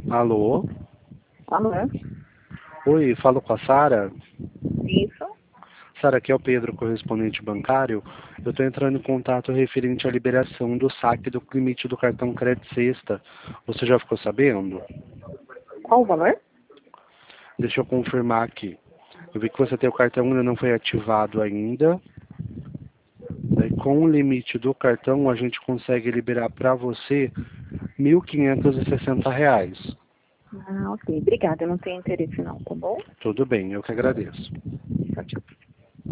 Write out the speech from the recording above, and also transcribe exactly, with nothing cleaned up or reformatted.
Alô? Alô? Oi, falo com a Sara. Isso? Sara, aqui é o Pedro, correspondente bancário. Eu estou entrando em contato referente à liberação do saque do limite do cartão Crédito Sexta. Você já ficou sabendo? Qual o valor? Deixa eu confirmar aqui. Eu vi que você tem o cartão, ainda não foi ativado ainda. Daí, com o limite do cartão, a gente consegue liberar para você mil quinhentos e sessenta reais. Ah, ok. Obrigada. Eu não tenho interesse não, tá bom? Tudo bem, eu que agradeço. Tchau, tchau.